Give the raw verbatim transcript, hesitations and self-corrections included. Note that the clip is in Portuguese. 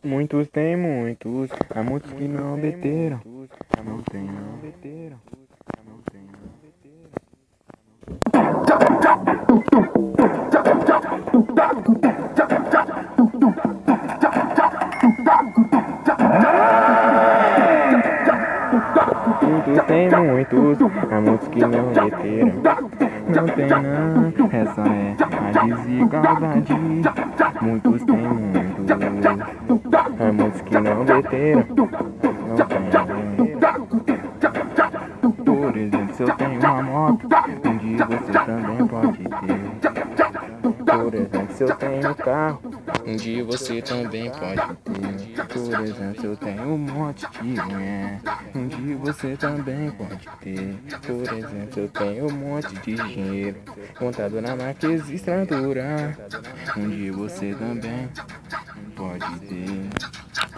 Muitos tem muitos, há muitos que não obteram. Não tem não. Não tem não. Muitos tem muitos, há muitos que não meteram. Não tem não, essa é a desigualdade. Muitos tem muitos, há muitos que não meteram. Não tem não. Por exemplo, se eu tenho uma moto, um dia você também pode ter. Por exemplo, se eu tenho um carro, um dia você também pode ter. Por exemplo, se eu tenho um monte de mulher, um dia você também pode ter. Por exemplo, se eu tenho um monte de dinheiro contado na máquina extratura, um dia você também pode ter.